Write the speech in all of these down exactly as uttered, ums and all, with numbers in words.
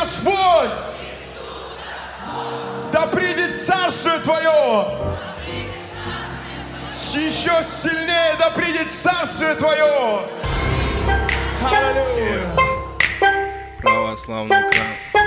Господь! Да придет Царствие Твое! Еще сильнее да придет Царствие Твое! Аллилуйя! Православный кран.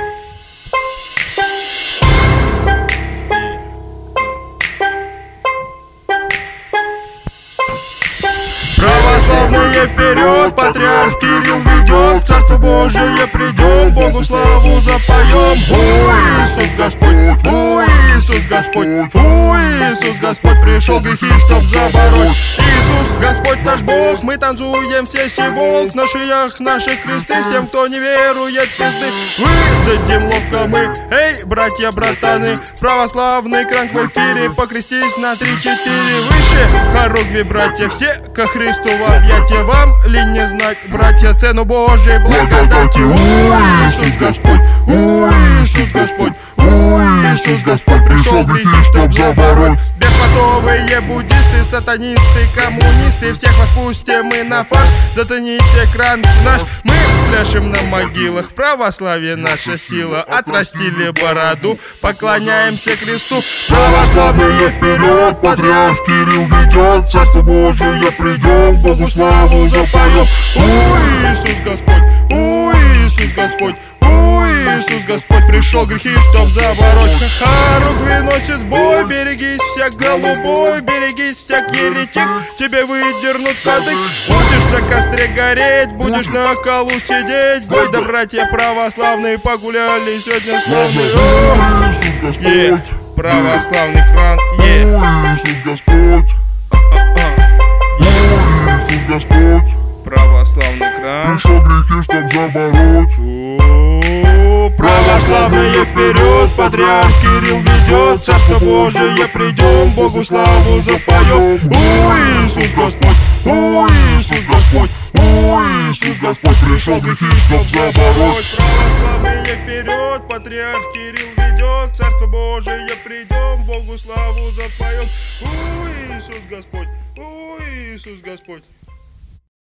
Православные вперед, патриарх Кирилл ведет, Царство Божие придем, Богу славу запоем. О, Иисус Господь, о, Иисус Господь, о, Иисус Господь, пришел грехи, чтоб забороть. Иисус Господь наш Бог, мы танцуем все сиволк, на шиях наших кресты, тем, кто не верует в пизды. Выдадим ловко мы, эй, братья, братаны, православный кранк в эфире, покрестись на три-четыре выше. Хоругви, братья, все ко Христу в объятия, вам ли не знать, братья, цену Божьей благодати. О, Иисус Господь, о, Иисус Господь, о, Иисус Господь, пришел грехи, чтоб забороть. Беспотовые буддисты, сатанисты, коммунисты, всех вас пустим мы на фарш, зацените кран наш. Мы спляшем на могилах, в православие наша сила, отрастили бороду, поклоняемся кресту. Православные вперед, патриарх Кирилл ведет, Царство Божие придем, Богу славу запоем. О, Иисус Господь, о, Иисус Господь, о, Иисус Господь, пришел грехи, чтоб забороть. Харук выносит бой, берегись всяк голубой, берегись всяк еретик, тебе выдернут кадык. Будешь на костре гореть, будешь на колу сидеть. Гой да, братья православные, погуляли сегодня славный. О, Иисус Господь, yeah. Православный кран, yeah. О, Иисус Господь, о, Иисус Господь, православный кран, пришел грехи, чтоб забороть. О, православные вперед, патриарх Кирилл ведет, Царство Божие придем, Богу славу запоем. О, Иисус Господь, о, Иисус Господь, о, Иисус Господь, пришел грехи, чтоб забороть. Православные вперед, патриарх Кирилл ведет, Царство Божие придем, Богу славу запоем. О, Иисус Господь, о, Иисус Господь.